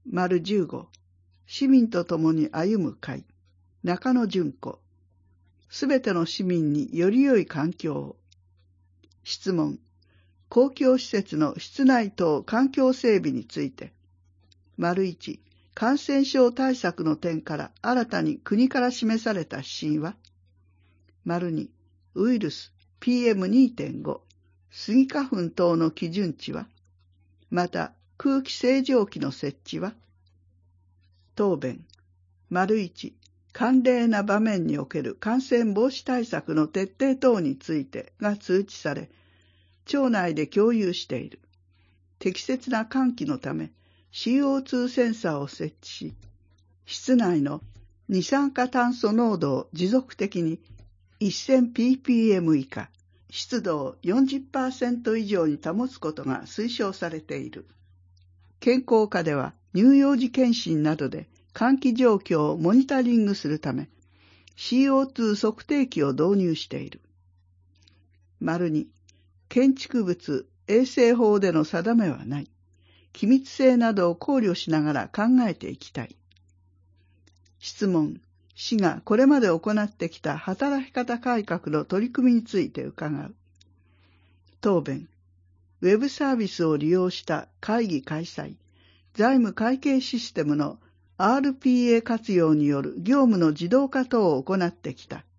15、市民と共に歩む会、中野純子。すべての市民により良い環境を。質問、公共施設の室内等環境整備について。1、感染症対策の点から新たに国から示された指針は。2、ウイルス PM2.5、スギ花粉等の基準値は。また、空気清浄機の設置は。答弁。1、慣例な場面における感染防止対策の徹底等についてが通知され、庁内で共有している。適切な換気のため、CO2 センサーを設置し、室内の二酸化炭素濃度を持続的に 1000ppm 以下、湿度を 40% 以上に保つことが推奨されている。健康課では乳幼児検診などで換気状況をモニタリングするため、CO2 測定器を導入している。2、建築物衛生法での定めはない。機密性などを考慮しながら考えていきたい。質問、市がこれまで行ってきた働き方改革の取り組みについて伺う。答弁、ウェブサービスを利用した会議開催、財務会計システムの RPA 活用による業務の自動化等を行ってきた。